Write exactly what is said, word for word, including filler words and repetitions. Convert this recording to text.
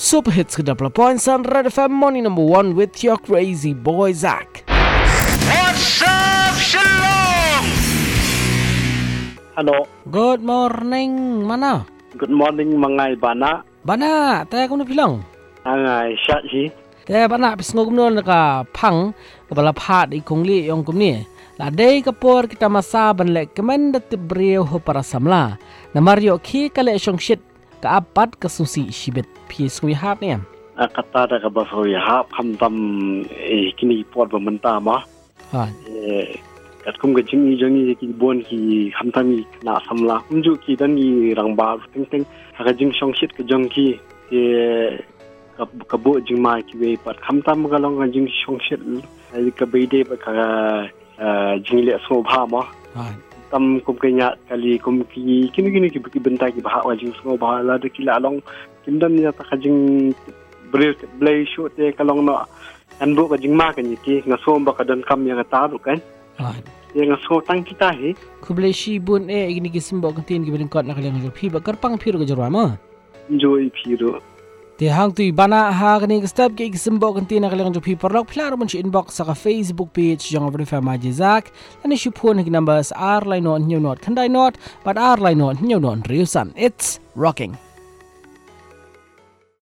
Super Hits ke double point Sun Red F M morning number one with your crazy boy Zach. What's up, Shalom? Hello. Good morning, mana? Good morning, mangai bana. Bana, tayo kung napilang. Angai syat hi. Tayo bana, pisngog nun naka pang, kapala pat ikong li yung kumni. Laday kapor kita masaban lek kemendat tibriyo ho para samla. Na Mario ki kale syong shit kaapat kasusi shibet pies kumi hap niya. Kata dah kabar saya hap kamtam eh kini pot pemerintah mah. Ha. Eh kat kum ke jingi jingi ki bon ki kamtam ni na samla unju ki dan ni rang ba teng teng ha jing syong shit ke jong ki eh kabo jing mai ki we pat kamtam galong jing syong shit ai ka beide ba ka jing le so bha mah. Ha. Tam kum kenya kali kum ki kini kini ki bentai ki bah wa jing so bah la de ki la long kindan ni ta jing bre blay shoot te kalong no an bu ka jing ma kan ki nga so ba ka dan kam yang ta ru kan Ha. yang so tang kita he Kublay shibun eh igini gisimbo kantin gibiling kot nakalang jo pi bakar pang piro ka jarwa mo. enjoy piro Te hang tu bana ha kani step ke gisimbo kantin nakalang jo pi parlok plaro mun si inbox sa ka Facebook page jong over fa ma Zach ani si phone ki numbers r line on new not kandai not but r line on new not riusan it's rocking.